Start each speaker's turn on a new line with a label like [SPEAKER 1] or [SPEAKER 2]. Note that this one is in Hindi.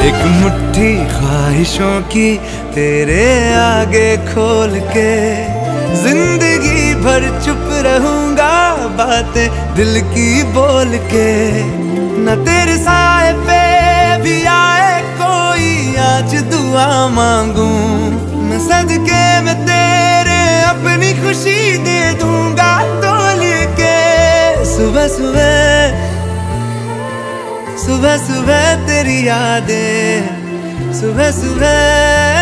[SPEAKER 1] एक मुट्ठी ख्वाहिशों की तेरे आगे खोल के जिंदगी भर चुप रहूंगा, बातें दिल की बोल के। न तेरे साए पे भी आए कोई, आज दुआ मांगू मैं सदके में तेरे अपनी खुशी दे दूंगा तोल के। सुबह सुबह सुबह सुबह तेरी यादें, सुबह सुबह